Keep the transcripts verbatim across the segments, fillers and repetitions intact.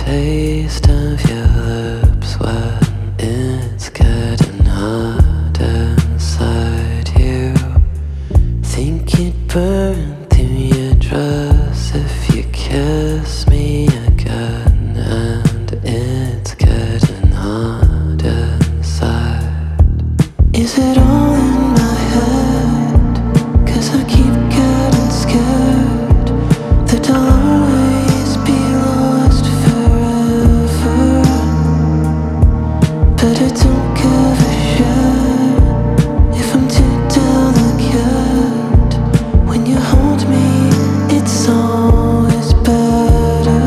taste of your lips when it's getting hot inside you. Think you'd burn through your dress if you kiss me again, and it's getting hot inside. Is it all in my head? 'Cause I keep getting scared that I'll always be lost forever. But I don't give a shit if I'm too delicate. When you hold me, it's always better.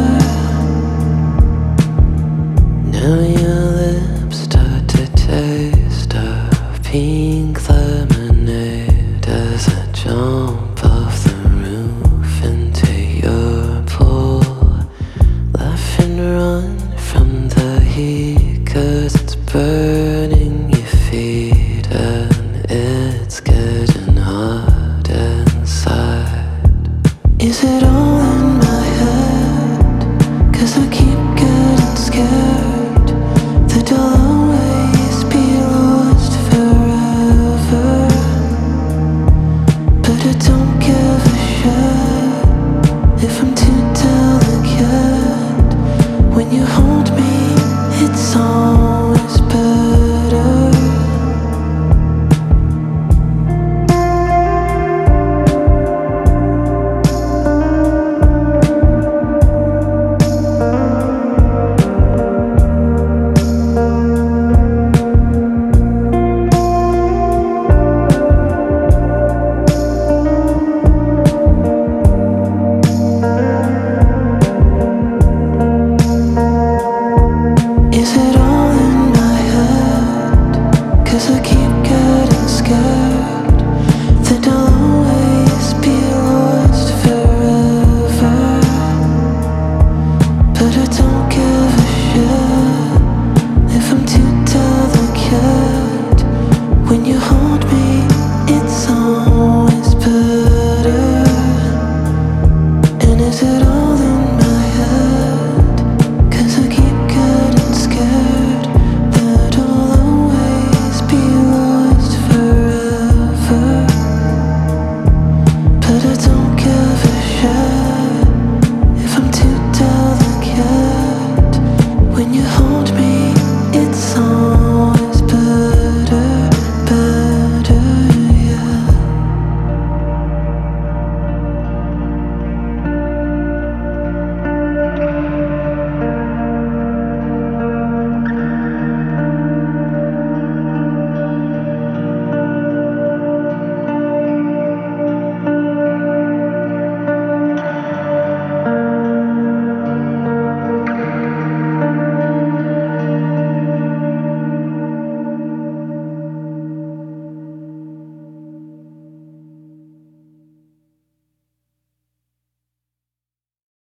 Now your lips start to taste of pink lemonade as I jump off the roof into your pool. Laugh and run from the heat, 'cause it's burning your feet and it's getting hot inside. Is it all in my head? 'Cause I keep getting scared that I'll always be lost forever. But I don't give a shit if I'm too delicate. When you hold me, it's all